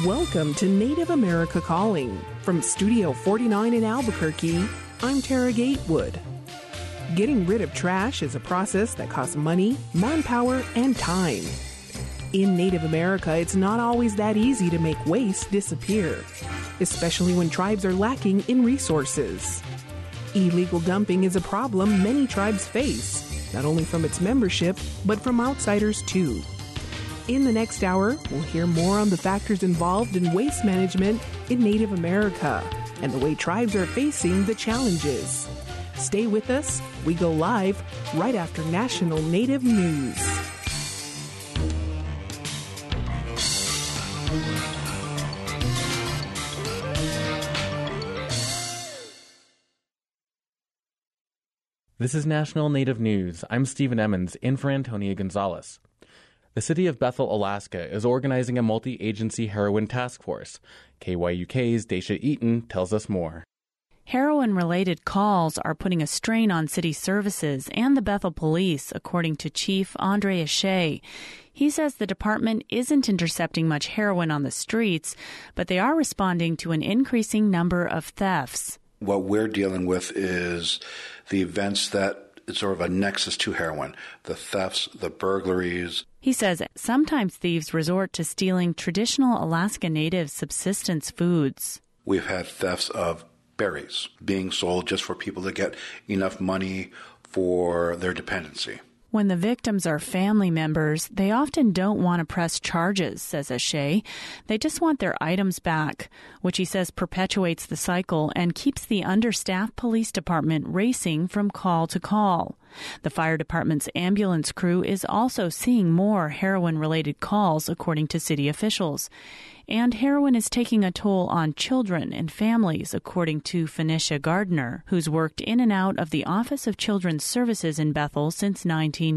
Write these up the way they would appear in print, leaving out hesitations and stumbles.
Welcome to Native America Calling. From Studio 49 in Albuquerque, I'm Tara Gatewood. Getting rid of trash is a process that costs money, manpower, and time. In Native America, it's not always that easy to make waste disappear, especially when tribes are lacking in resources. Illegal dumping is a problem many tribes face, not only from its membership, but from outsiders too. In the next hour, we'll hear more on the factors involved in waste management in Native America and the way tribes are facing the challenges. Stay with us. We go live right after National Native News. This is National Native News. I'm Stephen Emmons, in for Antonia Gonzalez. The city of Bethel, Alaska, is organizing a multi-agency heroin task force. KYUK's Daisha Eaton tells us more. Heroin-related calls are putting a strain on city services and the Bethel police, according to Chief Andre Ashe. He says the department isn't intercepting much heroin on the streets, but they are responding to an increasing number of thefts. What we're dealing with is the events that it's sort of a nexus to heroin, the thefts, the burglaries. He says sometimes thieves resort to stealing traditional Alaska Native subsistence foods. We've had thefts of berries being sold just for people to get enough money for their dependency. When the victims are family members, they often don't want to press charges, says Ashe. They just want their items back, which he says perpetuates the cycle and keeps the understaffed police department racing from call to call. The fire department's ambulance crew is also seeing more heroin-related calls, according to city officials. And heroin is taking a toll on children and families, according to Phoenicia Gardner, who's worked in and out of the Office of Children's Services in Bethel since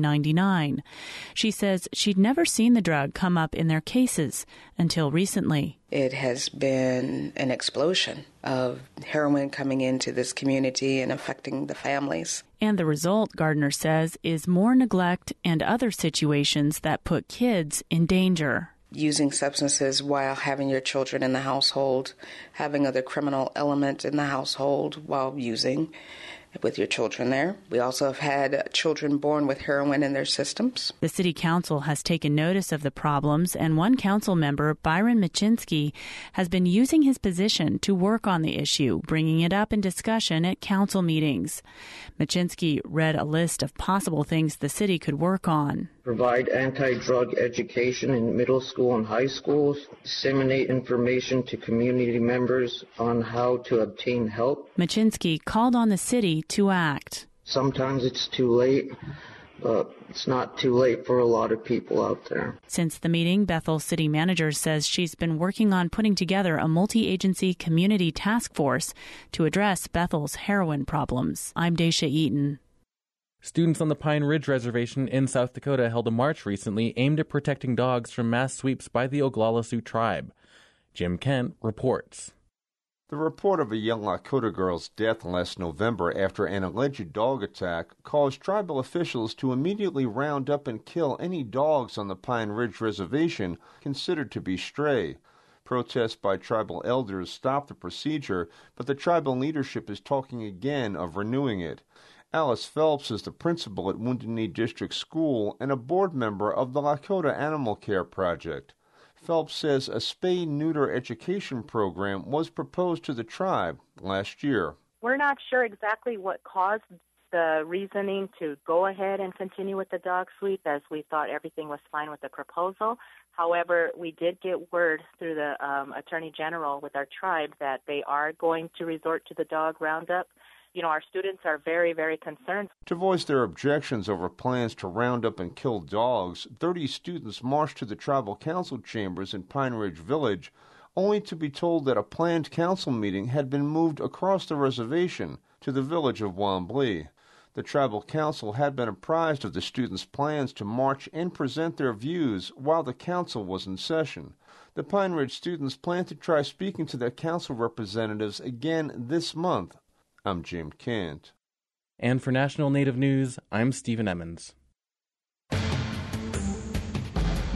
1999. She says she'd never seen the drug come up in their cases until recently. It has been an explosion of heroin coming into this community and affecting the families. And the result, Gardner says, is more neglect and other situations that put kids in danger. Using substances while having your children in the household, having other criminal elements in the household while using with your children there. We also have had children born with heroin in their systems. The City Council has taken notice of the problems, and one council member, Byron Machinsky, has been using his position to work on the issue, bringing it up in discussion at council meetings. Machinsky read a list of possible things the city could work on. Provide anti-drug education in middle school and high schools, disseminate information to community members on how to obtain help. Machinsky called on the city to act. Sometimes it's too late, but it's not too late for a lot of people out there. Since the meeting, Bethel city manager says she's been working on putting together a multi-agency community task force to address Bethel's heroin problems. I'm Daisha Eaton. Students on the Pine Ridge Reservation in South Dakota held a march recently aimed at protecting dogs from mass sweeps by the Oglala Sioux tribe. Jim Kent reports. The report of a young Lakota girl's death last November after an alleged dog attack caused tribal officials to immediately round up and kill any dogs on the Pine Ridge Reservation considered to be stray. Protests by tribal elders stopped the procedure, but the tribal leadership is talking again of renewing it. Alice Phelps is the principal at Wounded Knee District School and a board member of the Lakota Animal Care Project. Phelps says a spay-neuter education program was proposed to the tribe last year. We're not sure exactly what caused the reasoning to go ahead and continue with the dog sweep, as we thought everything was fine with the proposal. However, we did get word through the Attorney General with our tribe that they are going to resort to the dog roundup. You know, our students are very, very concerned. To voice their objections over plans to round up and kill dogs, 30 students marched to the tribal council chambers in Pine Ridge Village, only to be told that a planned council meeting had been moved across the reservation to the village of Wamblee. The tribal council had been apprised of the students' plans to march and present their views while the council was in session. The Pine Ridge students plan to try speaking to their council representatives again this month. I'm Jim Kent. And for National Native News, I'm Stephen Emmons.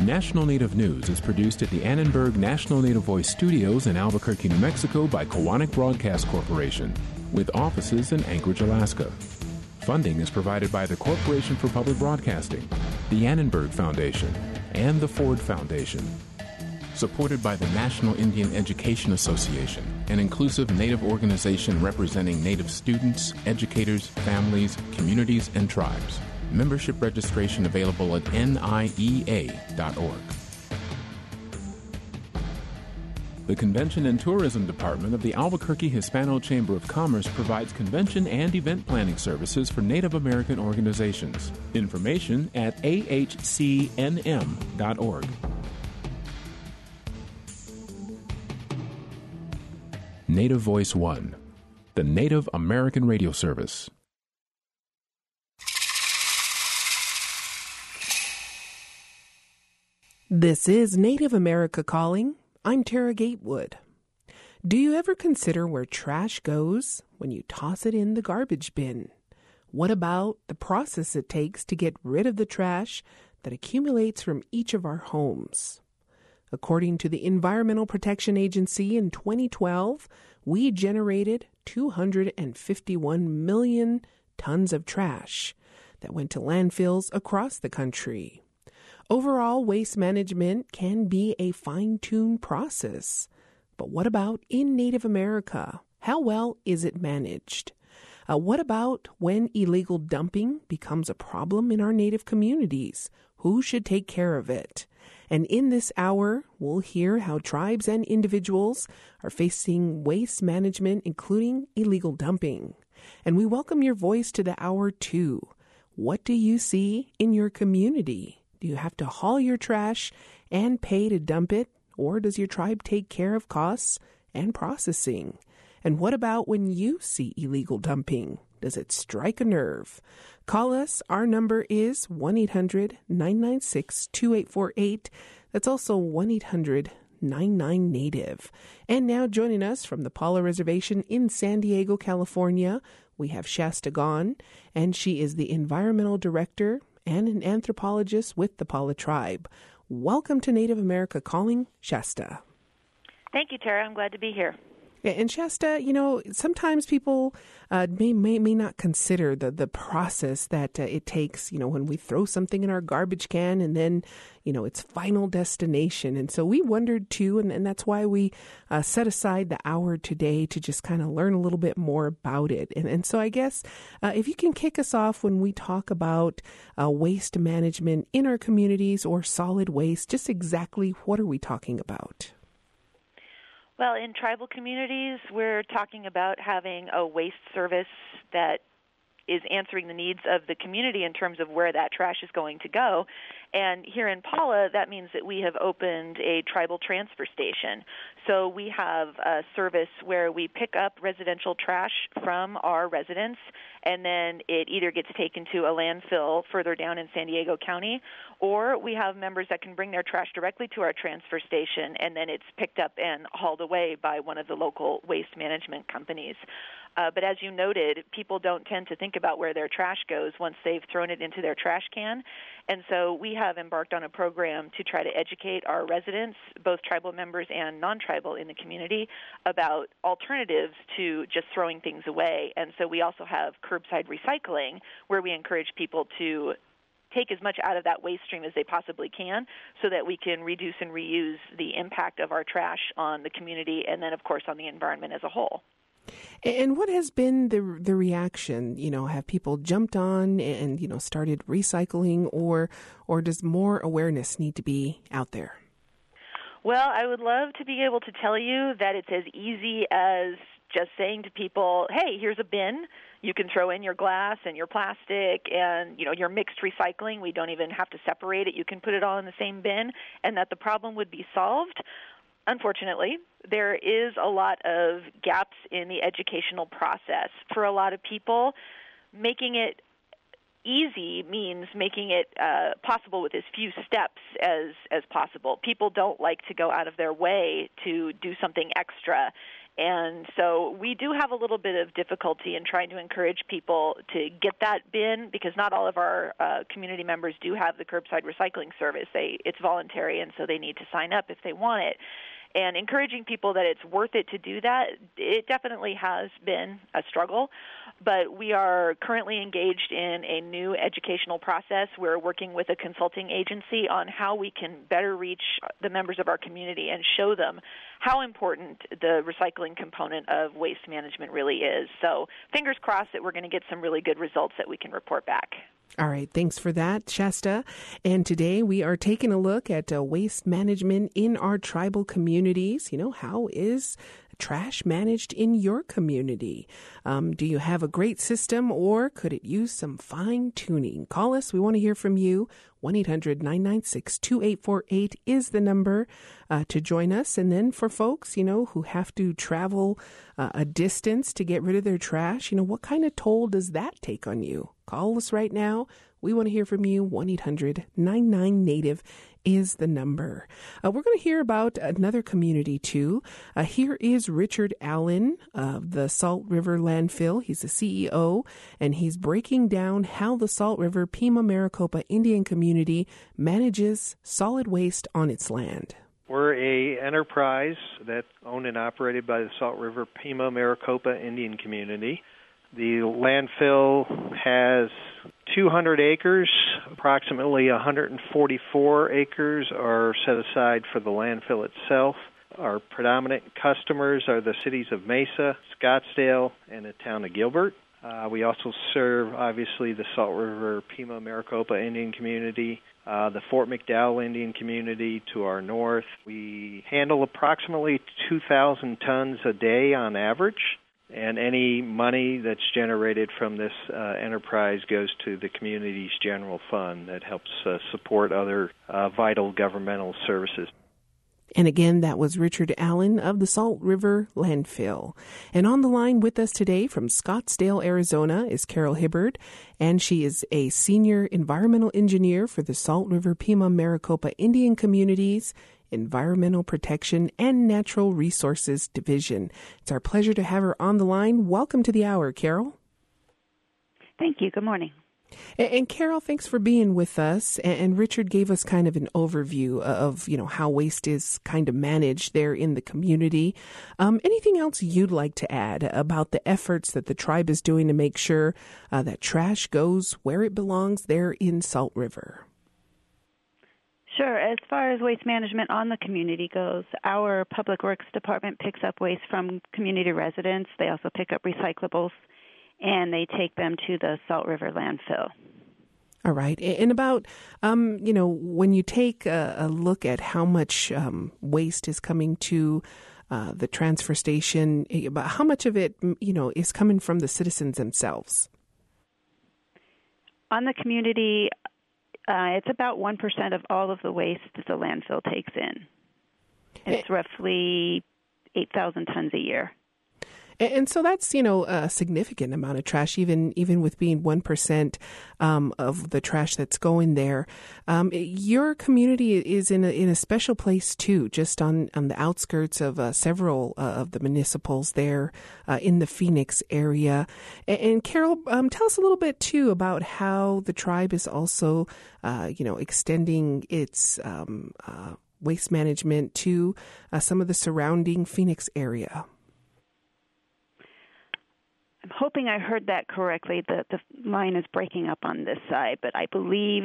National Native News is produced at the Annenberg National Native Voice Studios in Albuquerque, New Mexico by Koahnic Broadcast Corporation, with offices in Anchorage, Alaska. Funding is provided by the Corporation for Public Broadcasting, the Annenberg Foundation, and the Ford Foundation. Supported by the National Indian Education Association, an inclusive Native organization representing Native students, educators, families, communities, and tribes. Membership registration available at niea.org. The Convention and Tourism Department of the Albuquerque Hispano Chamber of Commerce provides convention and event planning services for Native American organizations. Information at ahcnm.org. Native Voice One, the Native American radio service. This is Native America Calling. I'm Tara Gatewood. Do you ever consider where trash goes when you toss it in the garbage bin? What about the process it takes to get rid of the trash that accumulates from each of our homes? According to the Environmental Protection Agency in 2012, we generated 251 million tons of trash that went to landfills across the country. Overall, waste management can be a fine-tuned process. But what about in Native America? How well is it managed? What about when illegal dumping becomes a problem in our Native communities? Who should take care of it? And in this hour, we'll hear how tribes and individuals are facing waste management, including illegal dumping. And we welcome your voice to the hour, too. What do you see in your community? Do you have to haul your trash and pay to dump it? Or does your tribe take care of costs and processing? And what about when you see illegal dumping? Does it strike a nerve? Call us. Our number is 1-800-996-2848. That's also 1-800-99-NATIVE. And now joining us from the Paula Reservation in San Diego, California, we have Shasta Gon, and she is the Environmental Director and an anthropologist with the Paula Tribe. Welcome to Native America Calling, Shasta. Thank you, Tara. I'm glad to be here. And Shasta, sometimes people may not consider the process that it takes, when we throw something in our garbage can and then, its final destination. And so we wondered too, and that's why we set aside the hour today to just kind of learn a little bit more about it. And so I guess if you can kick us off when we talk about waste management in our communities or solid waste, just exactly what are we talking about? Well, in tribal communities, we're talking about having a waste service that is answering the needs of the community in terms of where that trash is going to go. And here in Paula, that means that we have opened a tribal transfer station. So we have a service where we pick up residential trash from our residents, and then it either gets taken to a landfill further down in San Diego County, or we have members that can bring their trash directly to our transfer station, and then it's picked up and hauled away by one of the local waste management companies. But as you noted, people don't tend to think about where their trash goes once they've thrown it into their trash can. And so we have embarked on a program to try to educate our residents, both tribal members and non-tribal in the community, about alternatives to just throwing things away. And so we also have curbside recycling, where we encourage people to take as much out of that waste stream as they possibly can so that we can reduce and reuse the impact of our trash on the community and then, of course, on the environment as a whole. And what has been the reaction? Have people jumped on and, started recycling, or does more awareness need to be out there? Well, I would love to be able to tell you that it's as easy as just saying to people, hey, here's a bin. You can throw in your glass and your plastic and, your mixed recycling. We don't even have to separate it. You can put it all in the same bin, and that the problem would be solved. Unfortunately, there is a lot of gaps in the educational process. For a lot of people, making it easy means making it possible with as few steps as possible. People don't like to go out of their way to do something extra. And so we do have a little bit of difficulty in trying to encourage people to get that bin, because not all of our community members do have the curbside recycling service. It's voluntary, and so they need to sign up if they want it. And encouraging people that it's worth it to do that, it definitely has been a struggle. But we are currently engaged in a new educational process. We're working with a consulting agency on how we can better reach the members of our community and show them how important the recycling component of waste management really is. So fingers crossed that we're going to get some really good results that we can report back. All right, thanks for that, Shasta. And today we are taking a look at waste management in our tribal communities. How is trash managed in your community? Do you have a great system, or could it use some fine-tuning? Call us. We want to hear from you. 1-800-996-2848 is the number to join us. And then for folks, who have to travel a distance to get rid of their trash, what kind of toll does that take on you? Call us right now. We want to hear from you. 1-800-99-NATIVE is the number. We're going to hear about another community, too. Here is Richard Allen of the Salt River Landfill. He's the CEO, and he's breaking down how the Salt River Pima Maricopa Indian community manages solid waste on its land. We're a enterprise that's owned and operated by the Salt River Pima Maricopa Indian community. The landfill has 200 acres. Approximately 144 acres are set aside for the landfill itself. Our predominant customers are the cities of Mesa, Scottsdale, and the town of Gilbert. We also serve, obviously, the Salt River Pima Maricopa Indian community, the Fort McDowell Indian community to our north. We handle approximately 2,000 tons a day on average. And any money that's generated from this enterprise goes to the community's general fund that helps support other vital governmental services. And again, that was Richard Allen of the Salt River Landfill. And on the line with us today from Scottsdale, Arizona, is Carol Hibbard, and she is a senior environmental engineer for the Salt River Pima Maricopa Indian Communities Environmental Protection and Natural Resources Division. It's our pleasure to have her on the line. Welcome to the hour, Carol. Thank you. Good morning. And Carol, thanks for being with us. And Richard gave us kind of an overview of, how waste is kind of managed there in the community. Anything else you'd like to add about the efforts that the tribe is doing to make sure that trash goes where it belongs there in Salt River? Sure. As far as waste management on the community goes, our Public Works Department picks up waste from community residents. They also pick up recyclables, and they take them to the Salt River landfill. All right. And about, when you take a look at how much waste is coming to the transfer station, about how much of it, is coming from the citizens themselves? On the community, it's about 1% of all of the waste that the landfill takes in. It's roughly 8,000 tons a year. And so that's, a significant amount of trash, even with being 1% of the trash that's going there. Your community is in a special place, too, just on the outskirts of several of the municipals there in the Phoenix area. And Carol, tell us a little bit, too, about how the tribe is also, extending its waste management to some of the surrounding Phoenix area. I'm hoping I heard that correctly. The line is breaking up on this side, but I believe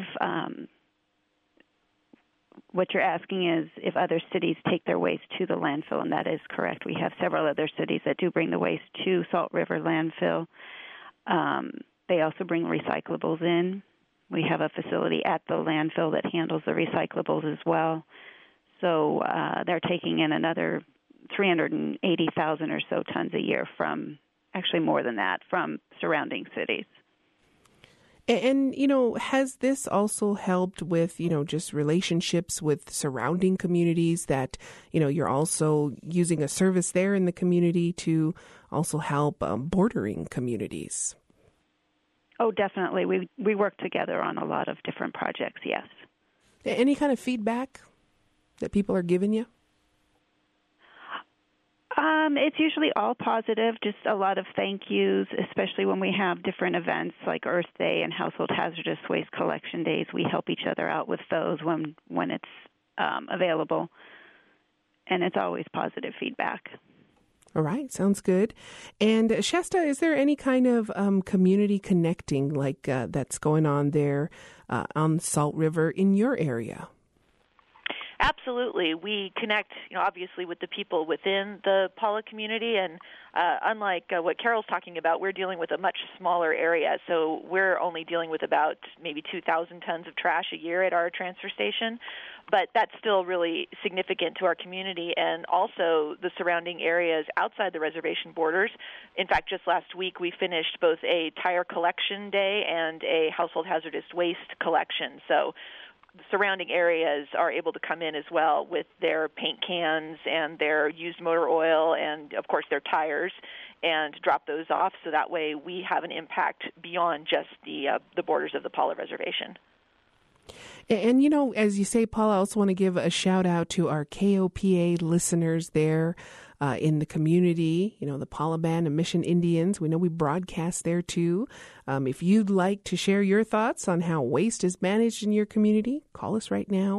what you're asking is if other cities take their waste to the landfill, and that is correct. We have several other cities that do bring the waste to Salt River landfill. They also bring recyclables in. We have a facility at the landfill that handles the recyclables as well. So they're taking in another 380,000 or so tons a year from, actually more than that, from surrounding cities. And, has this also helped with, just relationships with surrounding communities that, you're also using a service there in the community to also help bordering communities? Oh, definitely. We work together on a lot of different projects, yes. Any kind of feedback that people are giving you? It's usually all positive, just a lot of thank yous, especially when we have different events like Earth Day and Household Hazardous Waste Collection Days. We help each other out with those when it's available, and it's always positive feedback. All right, sounds good. And Shasta, is there any kind of community connecting like that's going on there on Salt River in your area? Absolutely. We connect, obviously with the people within the Pala community, and unlike what Carol's talking about, we're dealing with a much smaller area, so we're only dealing with about maybe 2,000 tons of trash a year at our transfer station, but that's still really significant to our community and also the surrounding areas outside the reservation borders. In fact, just last week we finished both a tire collection day and a household hazardous waste collection, so the surrounding areas are able to come in as well with their paint cans and their used motor oil and, of course, their tires and drop those off so that way we have an impact beyond just the borders of the Pala Reservation. And, as you say, Paul, I also want to give a shout out to our KOPA listeners there in the community, the Pala Band and Mission Indians. We know we broadcast there too. If you'd like to share your thoughts on how waste is managed in your community, call us right now,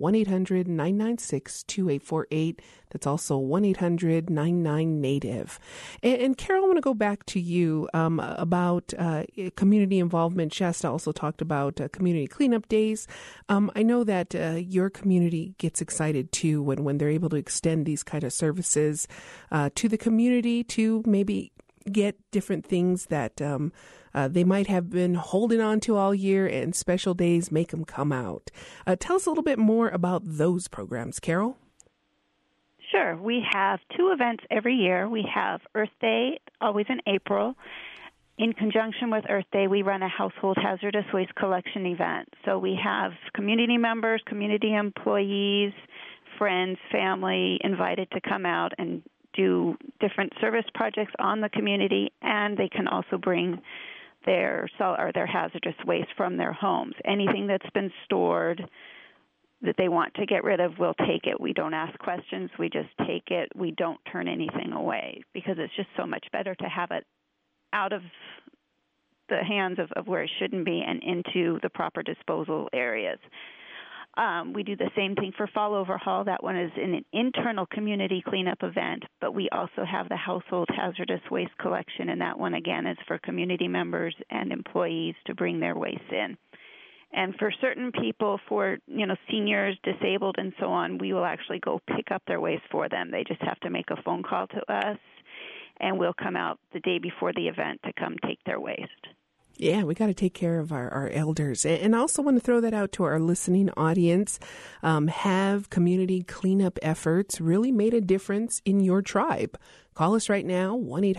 1-800-996-2848. That's also 1-800-99-NATIVE. And Carol, I want to go back to you about community involvement. Shasta also talked about community cleanup days. I know that your community gets excited too when they're able to extend these kind of services to the community to maybe get different things that they might have been holding on to all year, and special days make them come out. Tell us a little bit more about those programs, Carol. Sure. We have 2 events every year. We have Earth Day, always in April. In conjunction with Earth Day, we run a household hazardous waste collection event. So we have community members, community employees, friends, family invited to come out and do different service projects on the community, and they can also bring their hazardous waste from their homes. Anything that's been stored that they want to get rid of, we'll take it. We don't ask questions. We just take it. We don't turn anything away because it's just so much better to have it out of the hands of where it shouldn't be and into the proper disposal areas. We do the same thing for Fall Overhaul. That one is an internal community cleanup event, but we also have the household hazardous waste collection, and that one, again, is for community members and employees to bring their waste in. And for certain people, for seniors, disabled, and so on, we will actually go pick up their waste for them. They just have to make a phone call to us, and we'll come out the day before the event to come take their waste. Yeah, we got to take care of our elders. And I also want to throw that out to our listening audience. Have community cleanup efforts really made a difference in your tribe? Call us right now.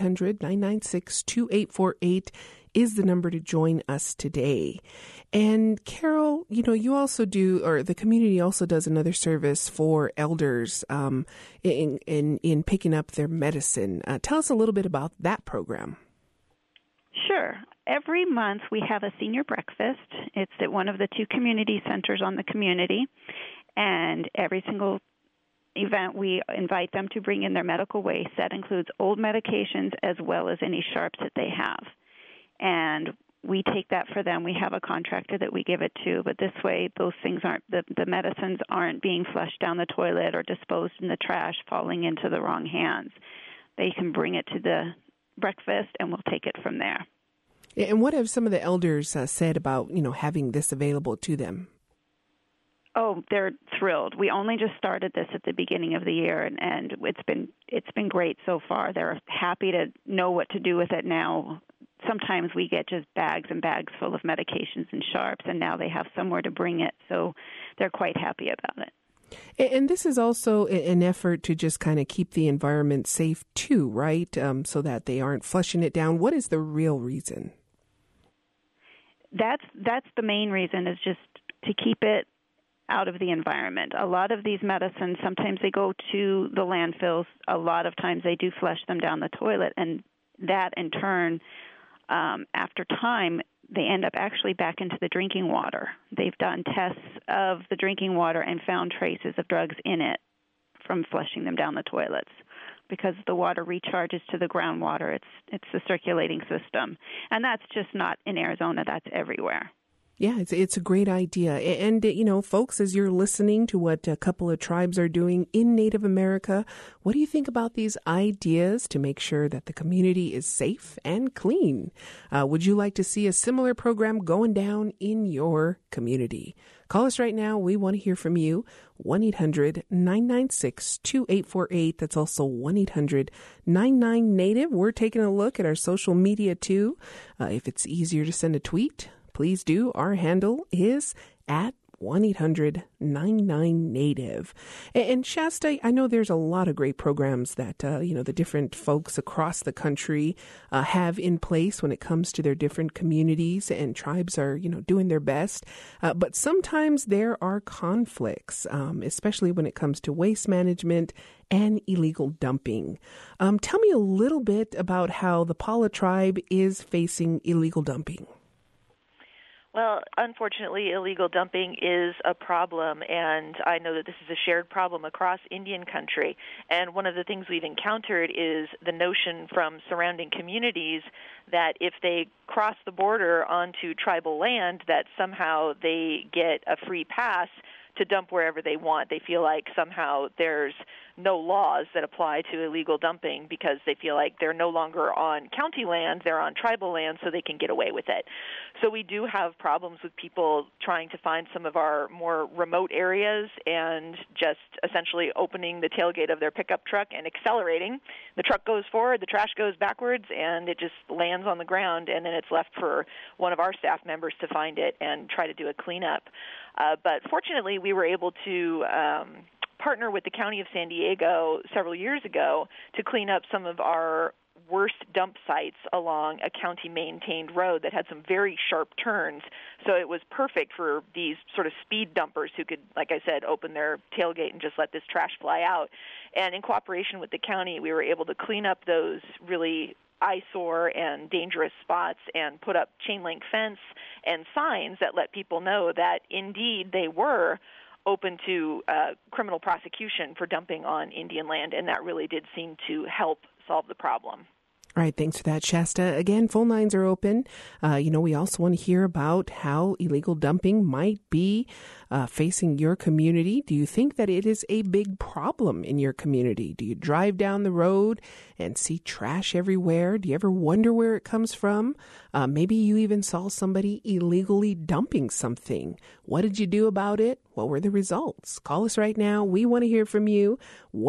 1-800-996-2848 is the number to join us today. And Carol, you also do, or the community also does another service for elders in picking up their medicine. Tell us a little bit about that program. Sure. Every month we have a senior breakfast. It's at one of the 2 community centers on the community, and every single event we invite them to bring in their medical waste. That includes old medications as well as any sharps that they have. And we take that for them. We have a contractor that we give it to, but this way those things the medicines aren't being flushed down the toilet or disposed in the trash, falling into the wrong hands. They can bring it to the breakfast, and we'll take it from there. And what have some of the elders said about, having this available to them? Oh, they're thrilled. We only just started this at the beginning of the year, and it's been great so far. They're happy to know what to do with it now. Sometimes we get just bags and bags full of medications and sharps, and now they have somewhere to bring it, so they're quite happy about it. And this is also an effort to just kind of keep the environment safe too, right? So that they aren't flushing it down. What is the real reason? That's the main reason, is just to keep it out of the environment. A lot of these medicines, sometimes they go to the landfills. A lot of times they do flush them down the toilet, and that in turn, after time, they end up actually back into the drinking water. They've done tests of the drinking water and found traces of drugs in it from flushing them down the toilets. because the water recharges to the groundwater. It's the circulating system. And that's just not in Arizona. That's everywhere. Yeah, it's a great idea. And, folks, as you're listening to what a couple of tribes are doing in Native America, what do you think about these ideas to make sure that the community is safe and clean? Would you like to see a similar program going down in your community? Call us right now. We want to hear from you. 1-800-996-2848. That's also 1-800-99-NATIVE. We're taking a look at our social media, too. If it's easier to send a tweet, please do. Our handle is at 1-800-99-NATIVE. And Shasta, I know there's a lot of great programs that, the different folks across the country have in place when it comes to their different communities, and tribes are, doing their best. But sometimes there are conflicts, especially when it comes to waste management and illegal dumping. Tell me a little bit about how the Pala tribe is facing illegal dumping. Well, unfortunately, illegal dumping is a problem, and I know that this is a shared problem across Indian country. And one of the things we've encountered is the notion from surrounding communities that if they cross the border onto tribal land, that somehow they get a free pass to dump wherever they want. They feel like somehow there's no laws that apply to illegal dumping because they feel like they're no longer on county land, they're on tribal land, so they can get away with it. So we do have problems with people trying to find some of our more remote areas and just essentially opening the tailgate of their pickup truck and accelerating. The truck goes forward, the trash goes backwards, and it just lands on the ground, and then it's left for one of our staff members to find it and try to do a cleanup. But fortunately, we were able to partner with the County of San Diego several years ago to clean up some of our worst dump sites along a county-maintained road that had some very sharp turns. So it was perfect for these sort of speed dumpers who could, like I said, open their tailgate and just let this trash fly out. And in cooperation with the county, we were able to clean up those really eyesore and dangerous spots and put up chain link fence and signs that let people know that indeed they were open to criminal prosecution for dumping on Indian land, and that really did seem to help solve the problem. All right, thanks for that, Shasta. Again, phone lines are open. We also want to hear about how illegal dumping might be facing your community. Do you think that it is a big problem in your community? Do you drive down the road and see trash everywhere? Do you ever wonder where it comes from? Maybe you even saw somebody illegally dumping something. What did you do about it? What were the results? Call us right now. We want to hear from you.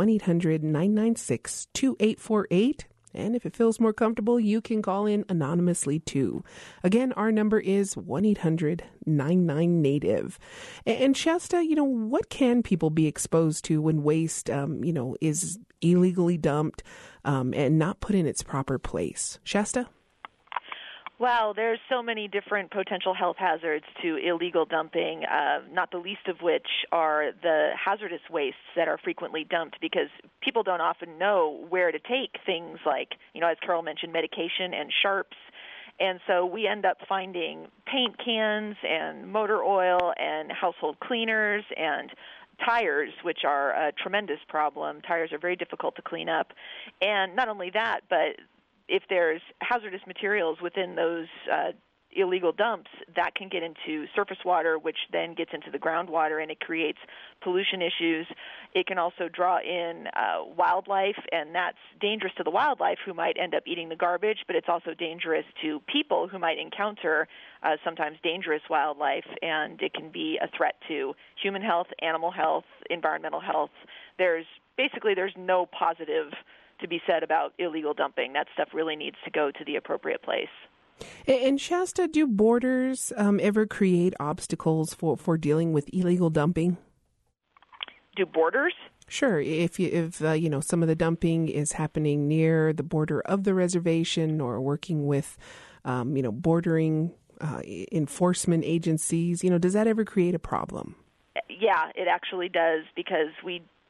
1-800-996-2848. And if it feels more comfortable, you can call in anonymously too. Again, our number is 1-800-99-NATIVE. And Shasta, what can people be exposed to when waste, is illegally dumped and not put in its proper place? Shasta? Wow, there's so many different potential health hazards to illegal dumping, not the least of which are the hazardous wastes that are frequently dumped because people don't often know where to take things like, as Carol mentioned, medication and sharps. And so we end up finding paint cans and motor oil and household cleaners and tires, which are a tremendous problem. Tires are very difficult to clean up. And not only that, but if there's hazardous materials within those illegal dumps, that can get into surface water, which then gets into the groundwater, and it creates pollution issues. It can also draw in wildlife, and that's dangerous to the wildlife who might end up eating the garbage, but it's also dangerous to people who might encounter sometimes dangerous wildlife, and it can be a threat to human health, animal health, environmental health. There's no positive to be said about illegal dumping. That stuff really needs to go to the appropriate place. And Shasta, do borders ever create obstacles for dealing with illegal dumping? Do borders? Sure. If some of the dumping is happening near the border of the reservation or working with, bordering enforcement agencies, does that ever create a problem? Yeah, it actually does, because we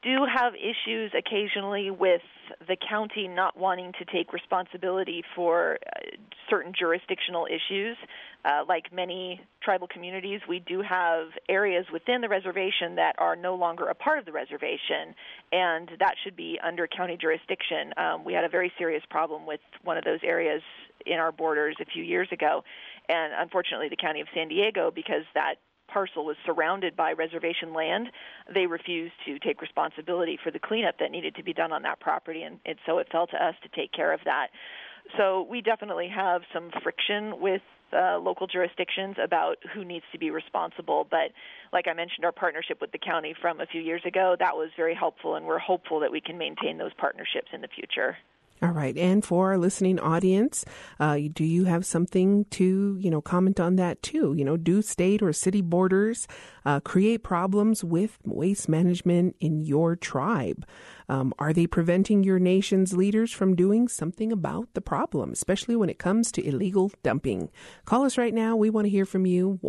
do have issues occasionally with the county not wanting to take responsibility for certain jurisdictional issues. Like many tribal communities, we do have areas within the reservation that are no longer a part of the reservation, and that should be under county jurisdiction. We had a very serious problem with one of those areas in our borders a few years ago, and unfortunately the county of San Diego, because that parcel was surrounded by reservation land, they refused to take responsibility for the cleanup that needed to be done on that property, and so it fell to us to take care of that. So we definitely have some friction with local jurisdictions about who needs to be responsible. But like I mentioned, our partnership with the county from a few years ago, that was very helpful, and we're hopeful that we can maintain those partnerships in the future. All right. And for our listening audience, do you have something to, comment on that too? Do state or city borders create problems with waste management in your tribe? Are they preventing your nation's leaders from doing something about the problem, especially when it comes to illegal dumping? Call us right now. We want to hear from you.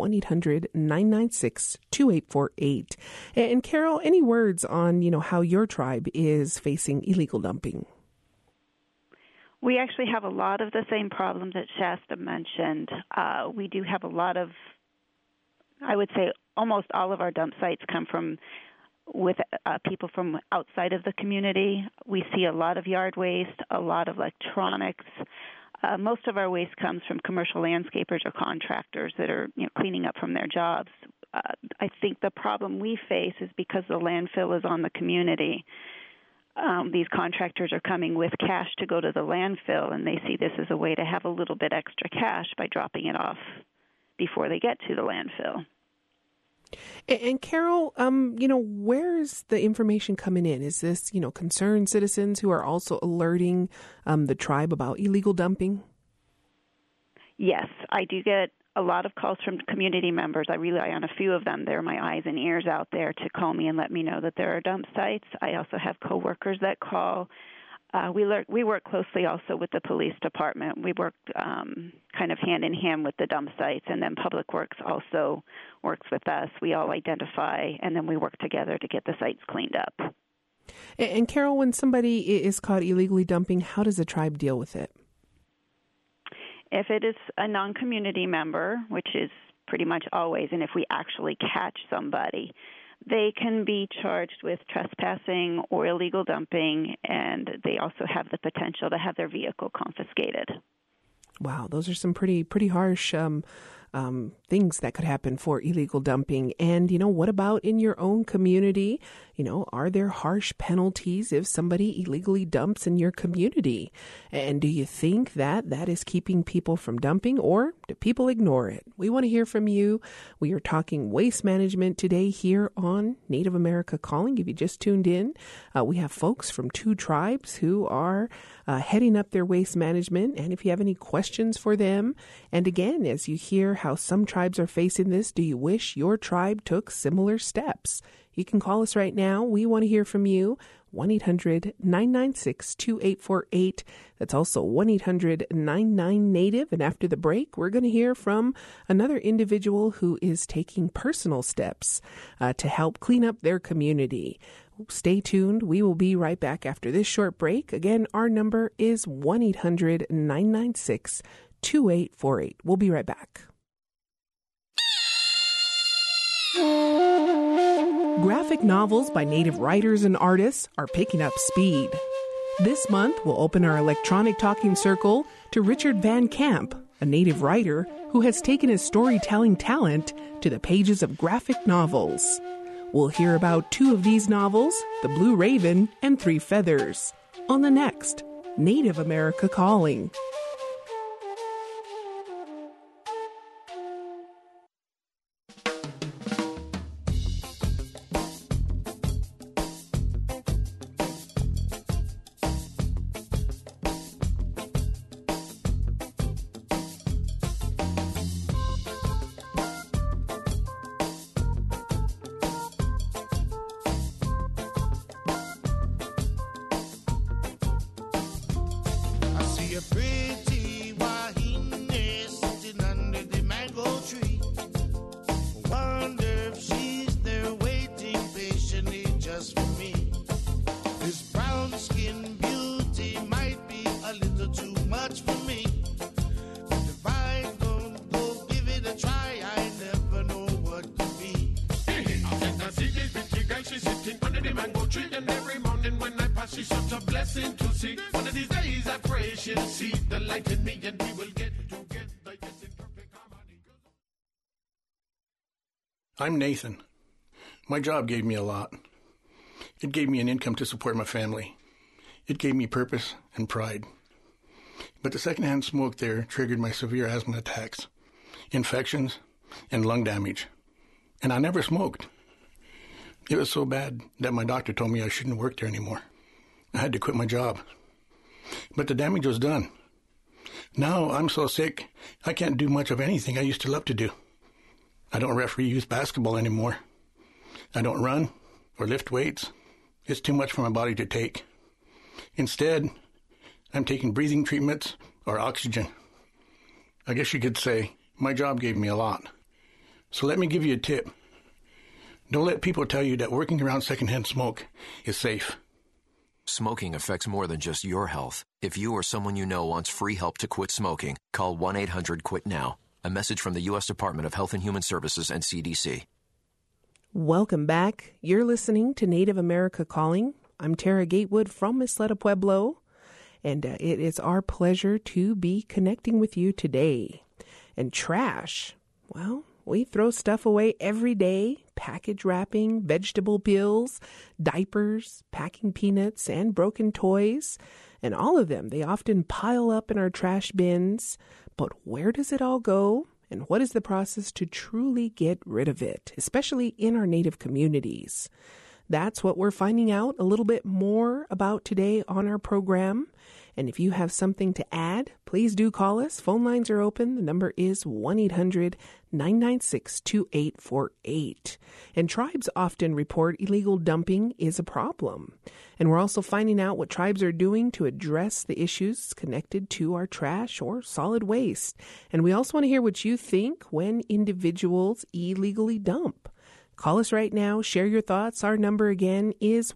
1-800-996-2848. And Carol, any words on, how your tribe is facing illegal dumping? We actually have a lot of the same problems that Shasta mentioned. We do have a lot of, I would say almost all of our dump sites come from with people from outside of the community. We see a lot of yard waste, a lot of electronics. Most of our waste comes from commercial landscapers or contractors that are cleaning up from their jobs. I think the problem we face is because the landfill is on the community. These contractors are coming with cash to go to the landfill, and they see this as a way to have a little bit extra cash by dropping it off before they get to the landfill. And Carol, where's the information coming in? Is this, concerned citizens who are also alerting the tribe about illegal dumping? Yes, I do get a lot of calls from community members. I rely on a few of them. They're my eyes and ears out there to call me and let me know that there are dump sites. I also have coworkers that call. We work closely also with the police department. We work kind of hand in hand with the dump sites, and then Public Works also works with us. We all identify, and then we work together to get the sites cleaned up. And Carol, when somebody is caught illegally dumping, how does the tribe deal with it? If it is a non-community member, which is pretty much always, and if we actually catch somebody, they can be charged with trespassing or illegal dumping, and they also have the potential to have their vehicle confiscated. Wow, those are some pretty harsh things that could happen for illegal dumping. And, what about in your own community? Are there harsh penalties if somebody illegally dumps in your community? And do you think that is keeping people from dumping, or do people ignore it? We want to hear from you. We are talking waste management today here on Native America Calling. If you just tuned in, we have folks from 2 tribes who are heading up their waste management. And if you have any questions for them, and again, as you hear how some tribes are facing this, do you wish your tribe took similar steps? You can call us right now. We want to hear from you. 1-800-996-2848. That's also 1-800-99-NATIVE. And after the break, we're going to hear from another individual who is taking personal steps to help clean up their community. Stay tuned. We will be right back after this short break. Again, our number is 1-800-996-2848. We'll be right back. Graphic novels by Native writers and artists are picking up speed. This month, we'll open our electronic talking circle to Richard Van Camp, a Native writer who has taken his storytelling talent to the pages of graphic novels. We'll hear about 2 of these novels, The Blue Raven and 3 Feathers, on the next Native America Calling. Free I'm Nathan. My job gave me a lot. It gave me an income to support my family. It gave me purpose and pride. But the secondhand smoke there triggered my severe asthma attacks, infections, and lung damage. And I never smoked. It was so bad that my doctor told me I shouldn't work there anymore. I had to quit my job. But the damage was done. Now I'm so sick, I can't do much of anything I used to love to do. I don't referee youth basketball anymore. I don't run or lift weights. It's too much for my body to take. Instead, I'm taking breathing treatments or oxygen. I guess you could say my job gave me a lot. So let me give you a tip. Don't let people tell you that working around secondhand smoke is safe. Smoking affects more than just your health. If you or someone you know wants free help to quit smoking, call 1-800-QUIT-NOW. A message from the U.S. Department of Health and Human Services and CDC. Welcome back. You're listening to Native America Calling. I'm Tara Gatewood from Isleta Pueblo, and it is our pleasure to be connecting with you today. And trash, well, we throw stuff away every day. Package wrapping, vegetable peels, diapers, packing peanuts, and broken toys. And all of them, they often pile up in our trash bins. But where does it all go? And what is the process to truly get rid of it, especially in our Native communities? That's what we're finding out a little bit more about today on our program. And if you have something to add, please do call us. Phone lines are open. The number is 1-800-996-2848. And tribes often report illegal dumping is a problem. And we're also finding out what tribes are doing to address the issues connected to our trash or solid waste. And we also want to hear what you think when individuals illegally dump. Call us right now. Share your thoughts. Our number again is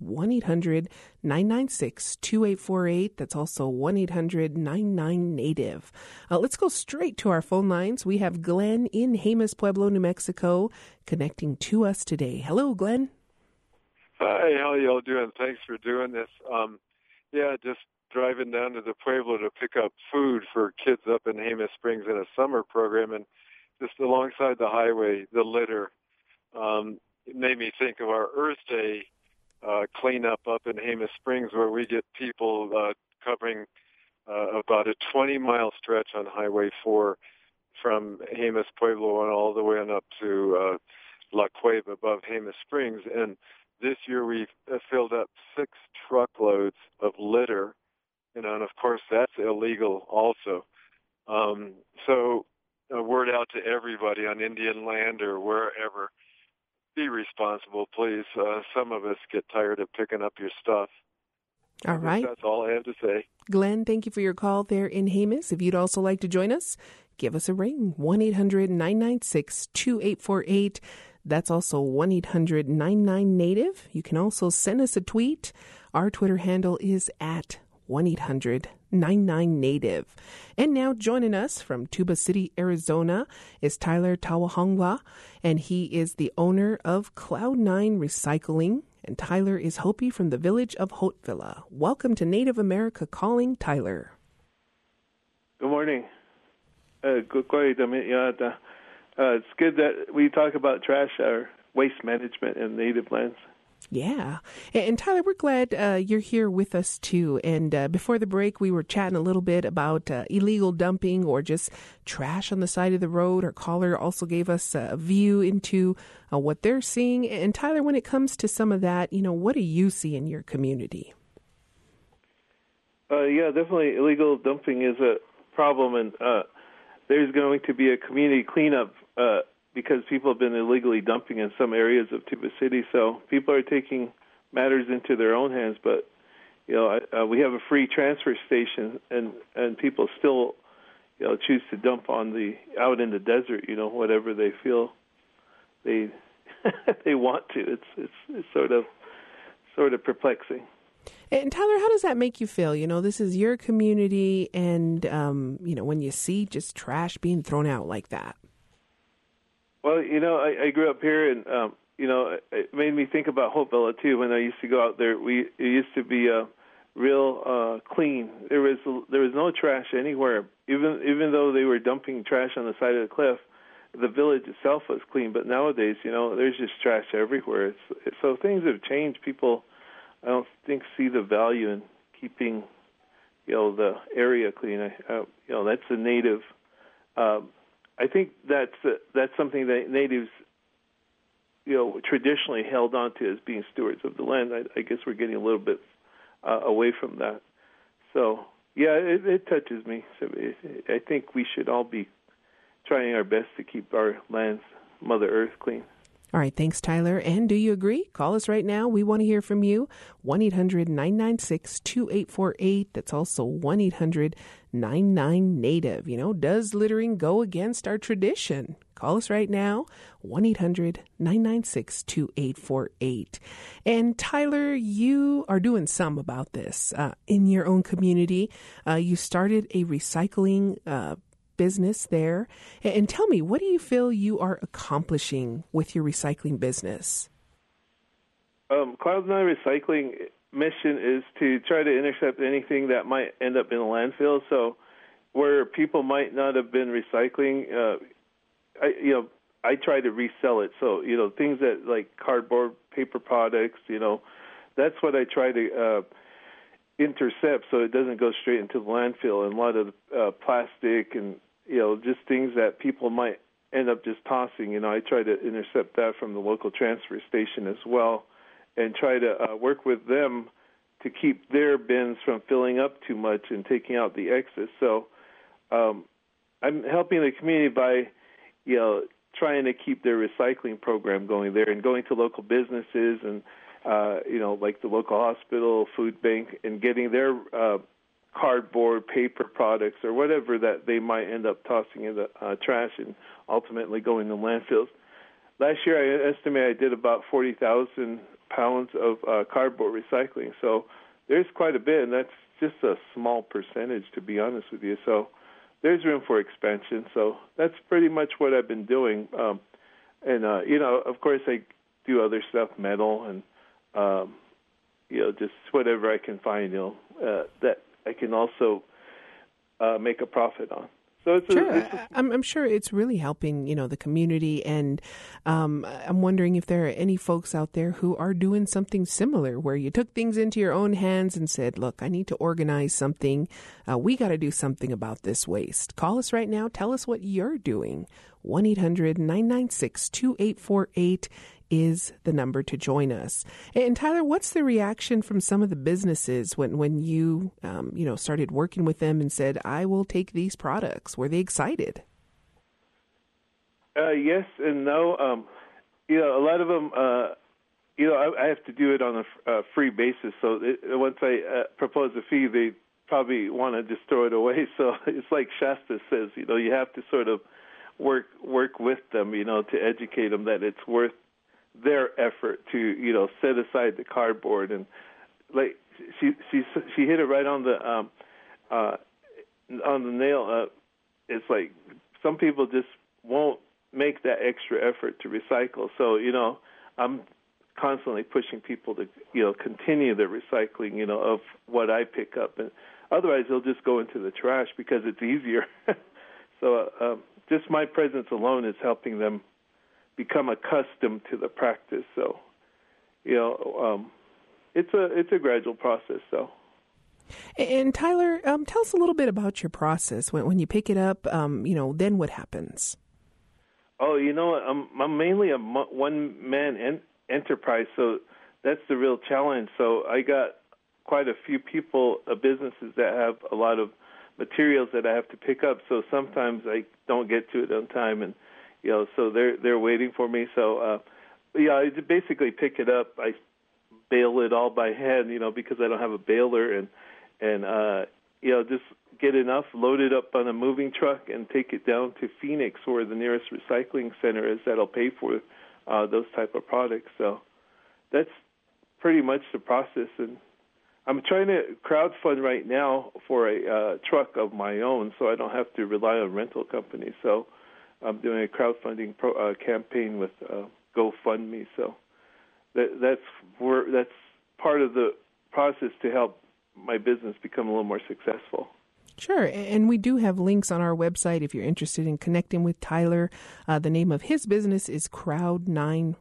1-800-996-2848. That's also 1-800-99-NATIVE. Let's go straight to our phone lines. We have Glenn in Jemez Pueblo, New Mexico, connecting to us today. Hello, Glenn. Hi, how y'all doing? Thanks for doing this. Just driving down to the Pueblo to pick up food for kids up in Jemez Springs in a summer program, and just alongside the highway, the litter. It made me think of our Earth Day cleanup up in Jemez Springs, where we get people covering about a 20-mile stretch on Highway 4 from Jemez Pueblo and all the way on up to La Cueva above Jemez Springs. And this year we've filled up 6 truckloads of litter, and of course that's illegal also. So a word out to everybody on Indian land or wherever. Be responsible, please. Some of us get tired of picking up your stuff. All right. That's all I have to say. Glenn, thank you for your call there in Jemez. If you'd also like to join us, give us a ring, 1-800-996-2848. That's also 1-800-99-NATIVE. You can also send us a tweet. Our Twitter handle is at 1-800-99-NATIVE. And now joining us from Tuba City, Arizona is Tyler Tawahongwa, and he is the owner of Cloud9 Recycling. And Tyler is Hopi from the village of Hautevilla. Welcome to Native America Calling, Tyler. Good morning. It's good that we talk about trash or waste management in native lands. Yeah. And Tyler, we're glad you're here with us, too. And before the break, we were chatting a little bit about illegal dumping or just trash on the side of the road. Our caller also gave us a view into what they're seeing. And Tyler, when it comes to some of that, what do you see in your community? Definitely illegal dumping is a problem. And there's going to be a community cleanup because people have been illegally dumping in some areas of Tuba City. So people are taking matters into their own hands. But, we have a free transfer station, and people still, choose to dump out in the desert, whatever they feel they they want to. It's sort of perplexing. And Tyler, how does that make you feel? This is your community, and, when you see just trash being thrown out like that. Well, I grew up here, and, it made me think about Hautevilla, too. When I used to go out there, it used to be real clean. There was no trash anywhere. Even though they were dumping trash on the side of the cliff, the village itself was clean. But nowadays, there's just trash everywhere. So things have changed. People, I don't think, see the value in keeping, the area clean. That's a native. I think that's something that natives, traditionally held on to as being stewards of the land. I guess we're getting a little bit away from that. So, yeah, it touches me. So I think we should all be trying our best to keep our lands, Mother Earth, clean. All right, thanks, Tyler. And do you agree? Call us right now. We want to hear from you. 1-800-996-2848. That's also 1-800-99-NATIVE. Does littering go against our tradition? Call us right now, 1-800-996-2848. And Tyler, you are doing some about this in your own community. You started a recycling business there. And tell me, what do you feel you are accomplishing with your recycling business? Cloud9 Recycling mission is to try to intercept anything that might end up in a landfill. So where people might not have been recycling, I try to resell it. So, things that like cardboard, paper products, that's what I try to intercept so it doesn't go straight into the landfill. And a lot of plastic and, just things that people might end up just tossing. I try to intercept that from the local transfer station as well and try to work with them to keep their bins from filling up too much and taking out the excess. So I'm helping the community by, trying to keep their recycling program going there and going to local businesses and, like the local hospital, food bank, and getting their cardboard, paper products, or whatever that they might end up tossing in the trash and ultimately going to landfills. Last year, I estimate I did about 40,000 pounds of cardboard recycling. So there's quite a bit, and that's just a small percentage, to be honest with you. So there's room for expansion. So that's pretty much what I've been doing. Of course, I do other stuff, metal and, just whatever I can find, that I can also make a profit on. So I'm sure it's really helping, the community. And I'm wondering if there are any folks out there who are doing something similar, where you took things into your own hands and said, look, I need to organize something. We got to do something about this waste. Call us right now. Tell us what you're doing. 1-800-996-2848 is the number to join us. And Tyler, what's the reaction from some of the businesses when you, started working with them and said, I will take these products? Were they excited? Yes and no. A lot of them, I have to do it on a free basis. So once I propose a fee, they probably want to just throw it away. So it's like Shasta says, you have to sort of work with them, to educate them that it's worth their effort to, set aside the cardboard. And like she hit it right on the nail. It's like some people just won't make that extra effort to recycle. So, I'm constantly pushing people to, continue the recycling, of what I pick up. And otherwise they'll just go into the trash because it's easier. So just my presence alone is helping them become accustomed to the practice. So, it's a gradual process. So. And Tyler, tell us a little bit about your process. When you pick it up, then what happens? Oh, I'm mainly a one-man enterprise, so that's the real challenge. So I got quite a few people, businesses that have a lot of materials that I have to pick up. So sometimes I don't get to it on time, and so they're waiting for me. So I basically pick it up. I bale it all by hand, because I don't have a baler, and just get enough, load it up on a moving truck, and take it down to Phoenix, where the nearest recycling center is that'll pay for those type of products. So that's pretty much the process. And I'm trying to crowdfund right now for a truck of my own, so I don't have to rely on rental companies. So I'm doing a crowdfunding campaign with GoFundMe. So that's part of the process to help my business become a little more successful. Sure, and we do have links on our website if you're interested in connecting with Tyler. The name of his business is Cloud9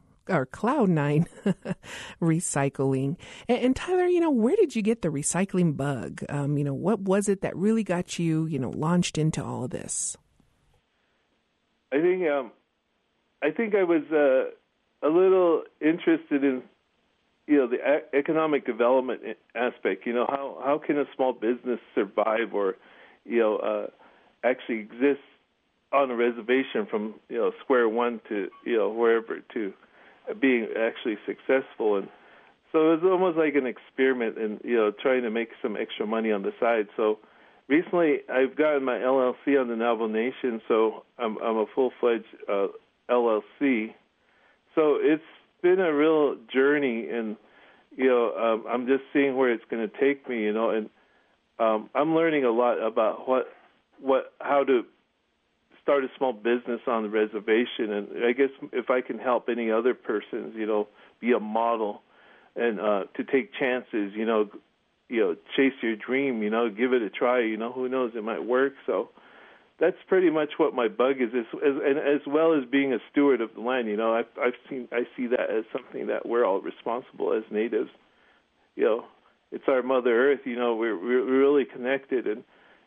Recycling. And Tyler, where did you get the recycling bug? What was it that really got you, launched into all of this? I think I was a little interested in, the economic development aspect. How can a small business survive or, actually exist on a reservation from, square one to, wherever to being actually successful. And so it was almost like an experiment in, trying to make some extra money on the side. So recently I've gotten my LLC on the Navajo Nation, so I'm a full-fledged LLC. So it's been a real journey, and I'm just seeing where it's going to take me, and I'm learning a lot about how to start a small business on the reservation, and I guess if I can help any other persons, be a model and to take chances, chase your dream, give it a try, who knows, it might work. So that's pretty much what my bug is, and as well as being a steward of the land. I see that as something that we're all responsible as natives. It's our Mother Earth. We're really connected, and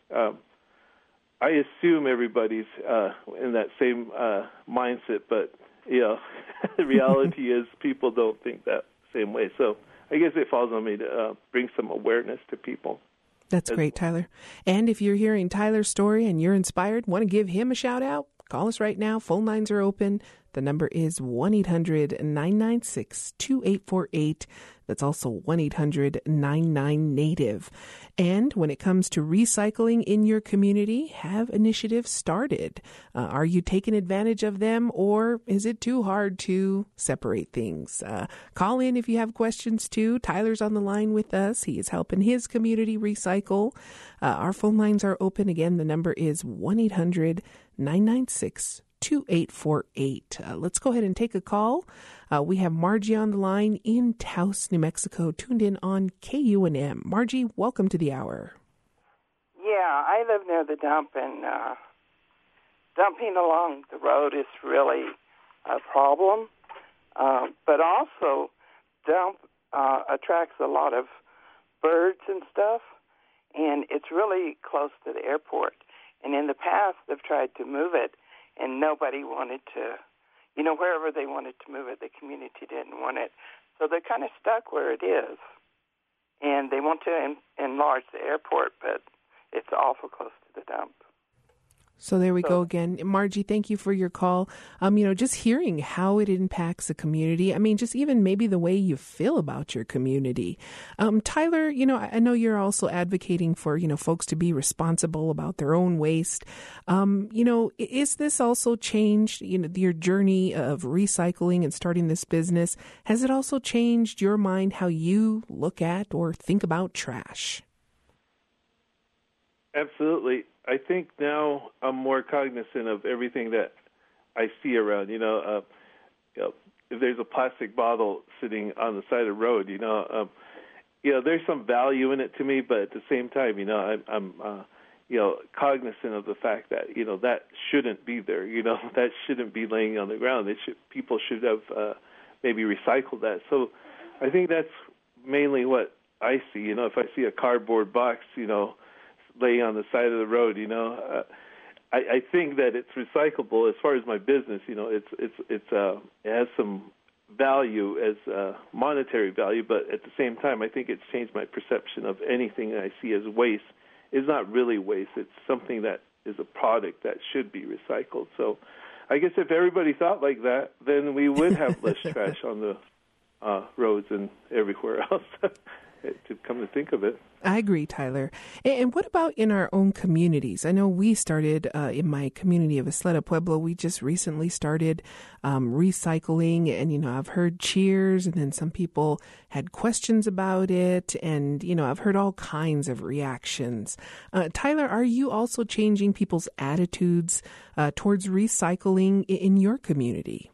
I assume everybody's in that same mindset. But the reality is people don't think that same way. So I guess it falls on me to bring some awareness to people. That's great, Tyler. And if you're hearing Tyler's story and you're inspired, want to give him a shout out, call us right now. Phone lines are open. The number is 1-800-996-2848. That's also 1-800-99-NATIVE. And when it comes to recycling in your community, have initiatives started. Are you taking advantage of them, or is it too hard to separate things? Call in if you have questions, too. Tyler's on the line with us. He is helping his community recycle. Our phone lines are open. Again, the number is 1-800-996-2848. Let's go ahead and take a call. We have Margie on the line in Taos, New Mexico, tuned in on KUNM. Margie, welcome to the hour. Yeah, I live near the dump, and dumping along the road is really a problem. But also, dump attracts a lot of birds and stuff, and it's really close to the airport. And in the past, they've tried to move it, and nobody wanted to, wherever they wanted to move it, the community didn't want it. So they're kind of stuck where it is. And they want to enlarge the airport, but it's awful close to the dump. So there we go again. Margie, thank you for your call. Just hearing how it impacts the community. Just even maybe the way you feel about your community. Tyler, I know you're also advocating for, folks to be responsible about their own waste. Is this also changed, your journey of recycling and starting this business? Has it also changed your mind how you look at or think about trash? Absolutely. I think now I'm more cognizant of everything that I see around. If there's a plastic bottle sitting on the side of the road, there's some value in it to me, but at the same time, I'm cognizant of the fact that that shouldn't be there. That shouldn't be laying on the ground. People should have maybe recycled that. So I think that's mainly what I see. If I see a cardboard box, laying on the side of the road, I think that it's recyclable. As far as my business, it has some value as monetary value, but at the same time, I think it's changed my perception of anything I see as waste is not really waste. It's something that is a product that should be recycled. So, I guess if everybody thought like that, then we would have less trash on the roads and everywhere else. To come to think of it. I agree, Tyler. And what about in our own communities? I know we started in my community of Isleta Pueblo. We just recently started recycling, and, I've heard cheers, and then some people had questions about it, and, I've heard all kinds of reactions. Tyler, are you also changing people's attitudes towards recycling in your community?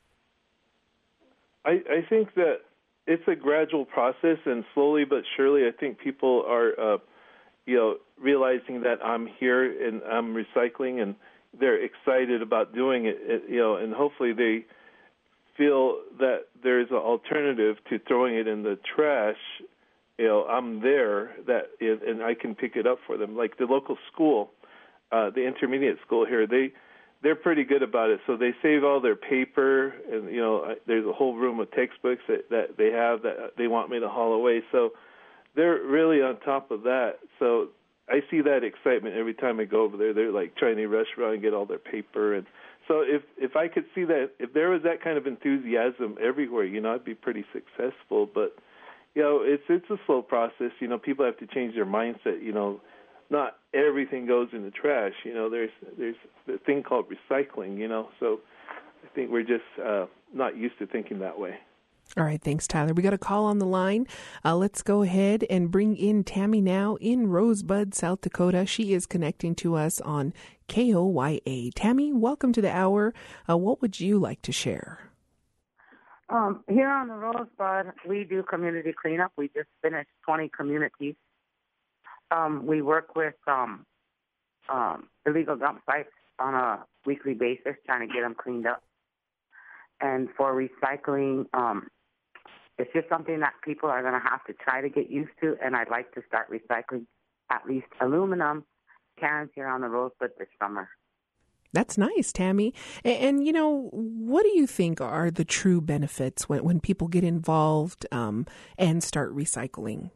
I think that it's a gradual process, and slowly but surely, I think people are, realizing that I'm here and I'm recycling, and they're excited about doing it, and hopefully they feel that there's an alternative to throwing it in the trash. I'm there, and I can pick it up for them. Like the local school, the intermediate school here, they're pretty good about it. So they save all their paper, and there's a whole room of textbooks that they have that they want me to haul away. So they're really on top of that. So I see that excitement every time I go over there. They're like trying to rush around and get all their paper. And so if I could see that, if there was that kind of enthusiasm everywhere, I'd be pretty successful. But it's a slow process. People have to change their mindset. Not everything goes in the trash. There's the thing called recycling. So I think we're just not used to thinking that way. All right, thanks, Tyler. We got a call on the line. Let's go ahead and bring in Tammy now in Rosebud, South Dakota. She is connecting to us on KOYA. Tammy, welcome to the hour. What would you like to share? Here on the Rosebud, we do community cleanup. We just finished 20 communities. We work with illegal dump sites on a weekly basis, trying to get them cleaned up. And for recycling, it's just something that people are going to have to try to get used to, and I'd like to start recycling at least aluminum cans here on the Rosebud this summer. That's nice, Tammy. And what do you think are the true benefits when people get involved and start recycling?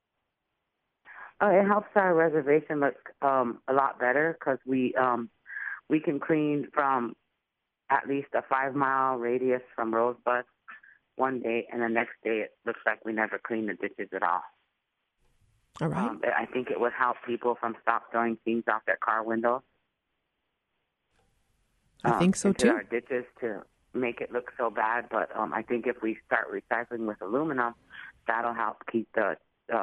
It helps our reservation look a lot better because we can clean from at least a 5-mile radius from Rosebud one day, and the next day it looks like we never cleaned the ditches at all. All right. I think it would help people from stop throwing things out their car windows. I think so too. Our ditches to make it look so bad, but I think if we start recycling with aluminum, that'll help keep the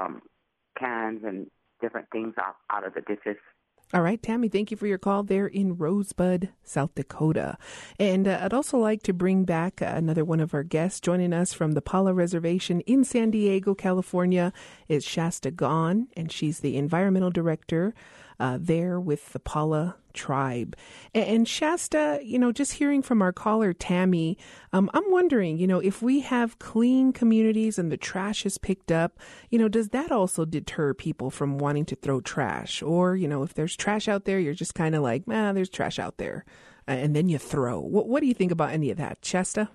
cans and different things out of the ditches. All right, Tammy, thank you for your call there in Rosebud, South Dakota. And I'd also like to bring back another one of our guests. Joining us from the Pala Reservation in San Diego, California, is Shasta Gahn, and she's the environmental director there with the Pala tribe. And Shasta, just hearing from our caller, Tammy, I'm wondering, if we have clean communities and the trash is picked up, does that also deter people from wanting to throw trash? Or, if there's trash out there, you're just kind of like, there's trash out there, and then you throw. What do you think about any of that, Shasta?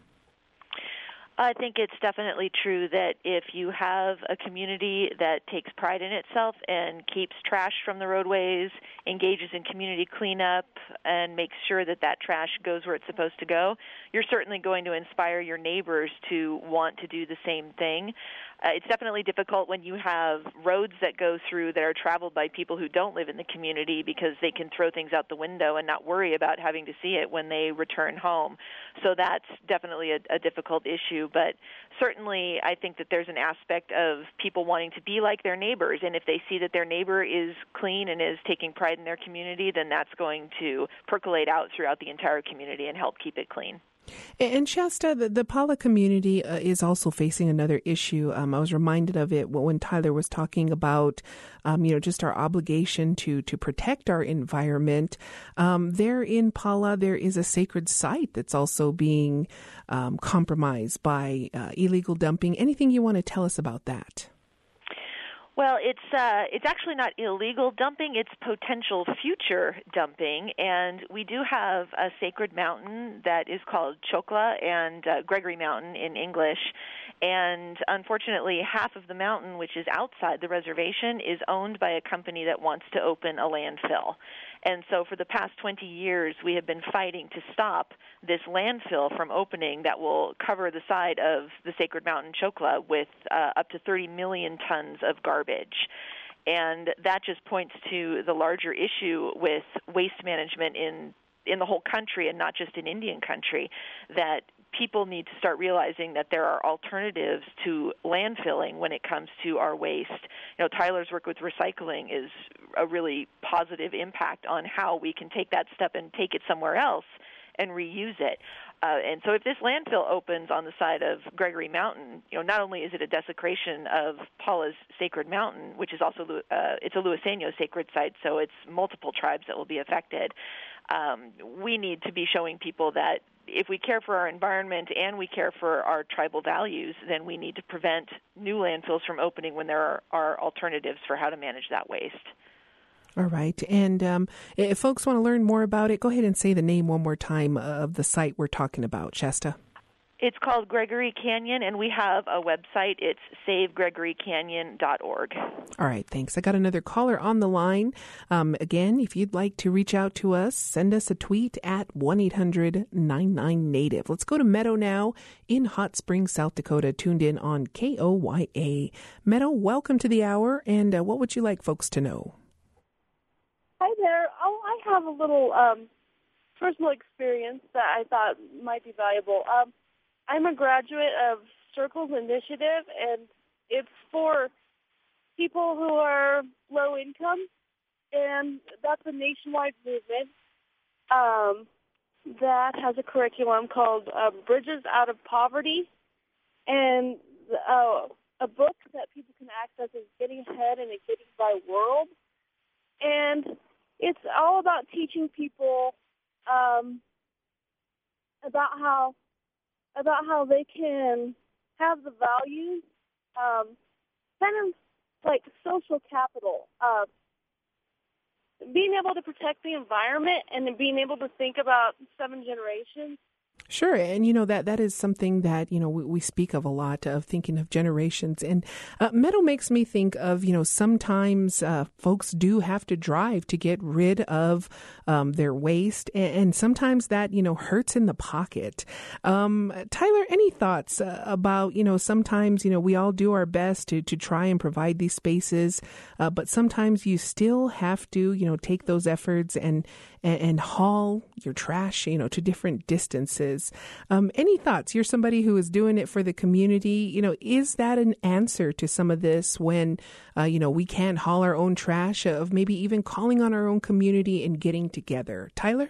I think it's definitely true that if you have a community that takes pride in itself and keeps trash from the roadways, engages in community cleanup, and makes sure that that trash goes where it's supposed to go, you're certainly going to inspire your neighbors to want to do the same thing. It's definitely difficult when you have roads that go through that are traveled by people who don't live in the community because they can throw things out the window and not worry about having to see it when they return home. So that's definitely a difficult issue. But certainly I think that there's an aspect of people wanting to be like their neighbors, and if they see that their neighbor is clean and is taking pride in their community, then that's going to percolate out throughout the entire community and help keep it clean. And Shasta, the Pala community is also facing another issue. I was reminded of it when Tyler was talking about, just our obligation to protect our environment. There in Pala, there is a sacred site that's also being compromised by illegal dumping. Anything you want to tell us about that? Well, it's actually not illegal dumping, it's potential future dumping, and we do have a sacred mountain that is called Chokla and Gregory Mountain in English, and unfortunately half of the mountain, which is outside the reservation, is owned by a company that wants to open a landfill. And so for the past 20 years, we have been fighting to stop this landfill from opening that will cover the side of the Sacred Mountain Chokla with up to 30 million tons of garbage. And that just points to the larger issue with waste management in the whole country and not just in Indian country, that people need to start realizing that there are alternatives to landfilling when it comes to our waste. Tyler's work with recycling is a really positive impact on how we can take that step and take it somewhere else and reuse it. And so if this landfill opens on the side of Gregory Mountain, not only is it a desecration of Paula's sacred mountain, which is also it's a Luiseno sacred site, so it's multiple tribes that will be affected. We need to be showing people that if we care for our environment and we care for our tribal values, then we need to prevent new landfills from opening when there are alternatives for how to manage that waste. All right. And if folks want to learn more about it, go ahead and say the name one more time of the site we're talking about, Shasta. It's called Gregory Canyon, and we have a website. It's savegregorycanyon.org. All right, thanks. I got another caller on the line. Again, if you'd like to reach out to us, send us a tweet at 1-800-99-NATIVE. Let's go to Meadow now in Hot Springs, South Dakota, tuned in on KOYA. Meadow, welcome to the hour, and what would you like folks to know? Hi there. I have a little personal experience that I thought might be valuable. I'm a graduate of Circles Initiative, and it's for people who are low income, and that's a nationwide movement that has a curriculum called Bridges Out of Poverty, and a book that people can access is Getting Ahead in a Getting By World, and it's all about teaching people about how they can have the values, kind of like social capital, being able to protect the environment and being able to think about 7 generations. Sure. And, that is something that, we speak of a lot, of thinking of generations. And Meadow makes me think of, sometimes folks do have to drive to get rid of their waste. And sometimes that, hurts in the pocket. Tyler, any thoughts about, sometimes, we all do our best to try and provide these spaces. But sometimes you still have to, take those efforts and haul your trash, to different distances. Any thoughts? You're somebody who is doing it for the community. Is that an answer to some of this when, we can't haul our own trash, of maybe even calling on our own community and getting together? Tyler?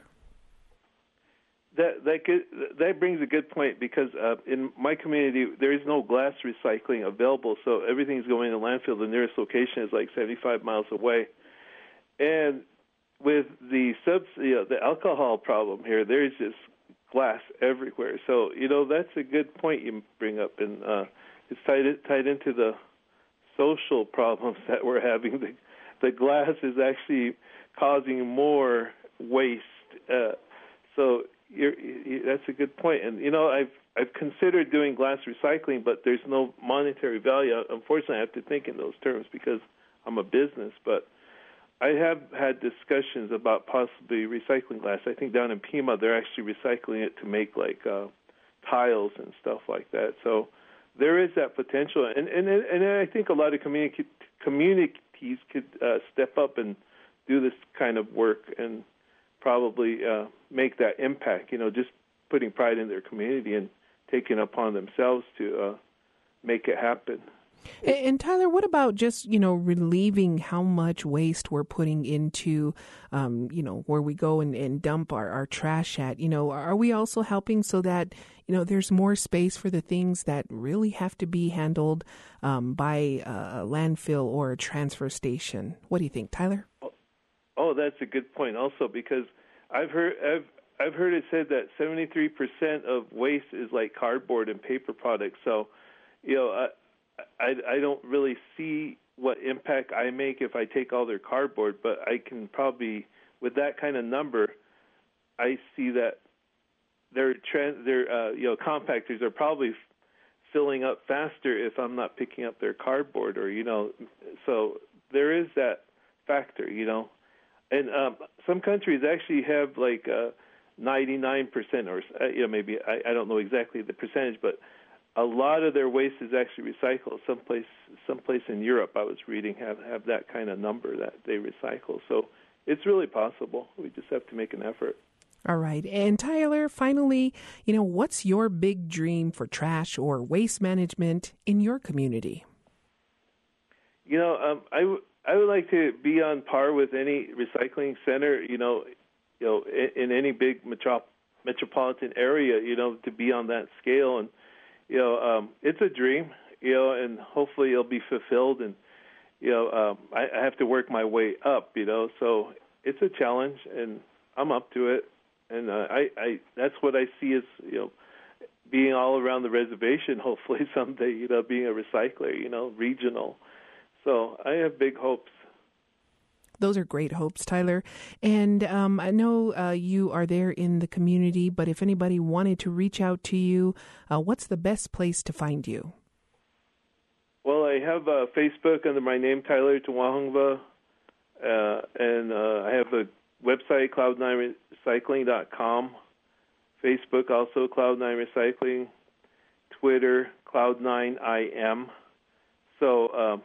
That brings a good point, because in my community there is no glass recycling available, so everything's going to landfill. The nearest location is like 75 miles away, and with the alcohol problem here, there's just glass everywhere. So that's a good point you bring up, and it's tied into the social problems that we're having. The glass is actually causing more waste. So that's a good point. And I've considered doing glass recycling, but there's no monetary value. Unfortunately, I have to think in those terms because I'm a business, but I have had discussions about possibly recycling glass. I think down in Pima, they're actually recycling it to make like tiles and stuff like that. So there is that potential, and I think a lot of communities could step up and do this kind of work and probably make that impact. Just putting pride in their community and taking it upon themselves to make it happen. And Tyler, what about just, relieving how much waste we're putting into, where we go and dump our trash at? Are we also helping so that, there's more space for the things that really have to be handled by a landfill or a transfer station? What do you think, Tyler? Oh, that's a good point also, because I've heard it said that 73% of waste is like cardboard and paper products. So, I don't really see what impact I make if I take all their cardboard, but I can probably, with that kind of number, I see that their compactors are probably filling up faster if I'm not picking up their cardboard, or so there is that factor, and some countries actually have like 99% or maybe I don't know exactly the percentage, but a lot of their waste is actually recycled. Someplace in Europe I was reading have that kind of number that they recycle. So it's really possible. We just have to make an effort. All right. And Tyler, finally, what's your big dream for trash or waste management in your community? I would like to be on par with any recycling center, in any big metropolitan area, to be on that scale. And, it's a dream, and hopefully it'll be fulfilled. And, I have to work my way up, so it's a challenge, and I'm up to it. And I that's what I see as, being all around the reservation, hopefully someday, being a recycler, regional. So I have big hopes. Those are great hopes, Tyler. And I know you are there in the community, but if anybody wanted to reach out to you, what's the best place to find you? Well, I have Facebook under my name, Tyler Tawahungva, and I have a website, cloud9recycling.com. Facebook also Cloud9 Recycling, Twitter Cloud9IM. So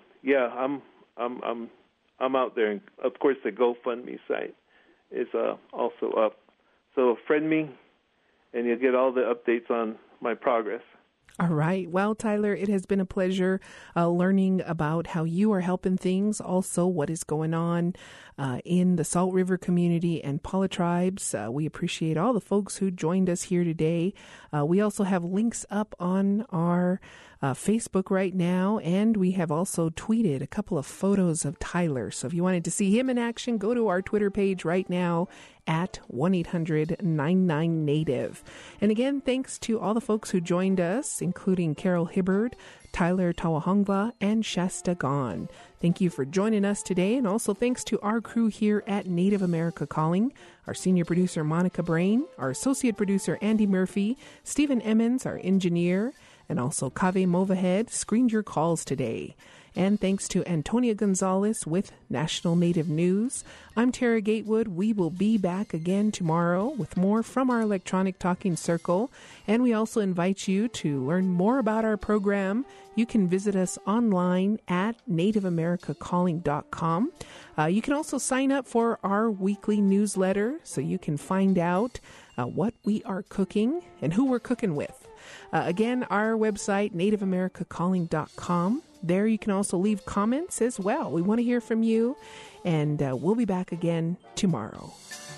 I'm out there, and of course the GoFundMe site is also up. So friend me, and you'll get all the updates on my progress. All right. Well, Tyler, it has been a pleasure learning about how you are helping things, also what is going on in the Salt River community and Paula tribes. We appreciate all the folks who joined us here today. We also have links up on our Facebook right now, and we have also tweeted a couple of photos of Tyler. So if you wanted to see him in action, go to our Twitter page right now at 1-800-99-NATIVE. And again, thanks to all the folks who joined us, including Carol Hibbard, Tyler Tawahungva, and Shasta Gon. Thank you for joining us today, and also thanks to our crew here at Native America Calling, our senior producer Monica Brain, our associate producer Andy Murphy, Stephen Emmons, our engineer, and also Kave Movahead screened your calls today. And thanks to Antonia Gonzalez with National Native News. I'm Tara Gatewood. We will be back again tomorrow with more from our electronic talking circle. And we also invite you to learn more about our program. You can visit us online at nativeamericacalling.com. You can also sign up for our weekly newsletter so you can find out what we are cooking and who we're cooking with. Again, our website, nativeamericacalling.com. There you can also leave comments as well. We want to hear from you, and we'll be back again tomorrow.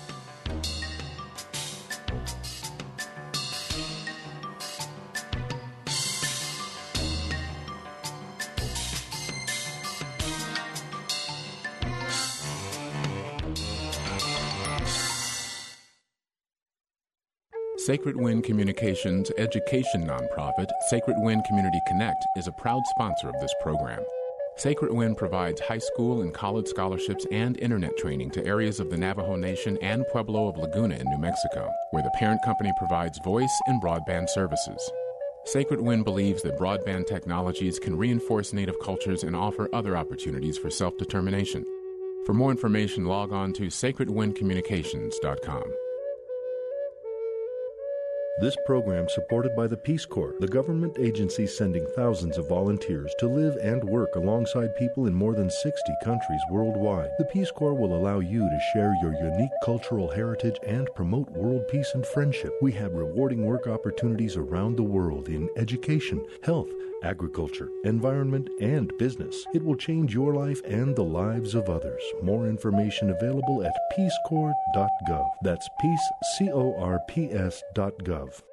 Sacred Wind Communications education nonprofit Sacred Wind Community Connect is a proud sponsor of this program. Sacred Wind provides high school and college scholarships and internet training to areas of the Navajo Nation and Pueblo of Laguna in New Mexico, where the parent company provides voice and broadband services. Sacred Wind believes that broadband technologies can reinforce Native cultures and offer other opportunities for self-determination. For more information, log on to sacredwindcommunications.com. This program supported by the Peace Corps, the government agency sending thousands of volunteers to live and work alongside people in more than 60 countries worldwide. The Peace Corps will allow you to share your unique cultural heritage and promote world peace and friendship. We have rewarding work opportunities around the world in education, health, agriculture, environment, and business. It will change your life and the lives of others. More information available at peacecorps.gov. That's peacecorps.gov.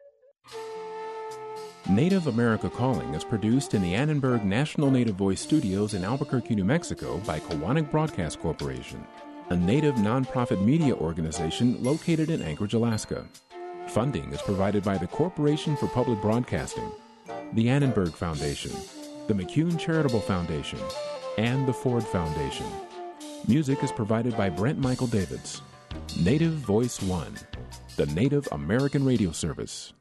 Native America Calling is produced in the Annenberg National Native Voice Studios in Albuquerque, New Mexico by Kowanik Broadcast Corporation, a Native nonprofit media organization located in Anchorage, Alaska. Funding is provided by the Corporation for Public Broadcasting, the Annenberg Foundation, the McCune Charitable Foundation, and the Ford Foundation. Music is provided by Brent Michael Davids. Native Voice One, the Native American Radio Service.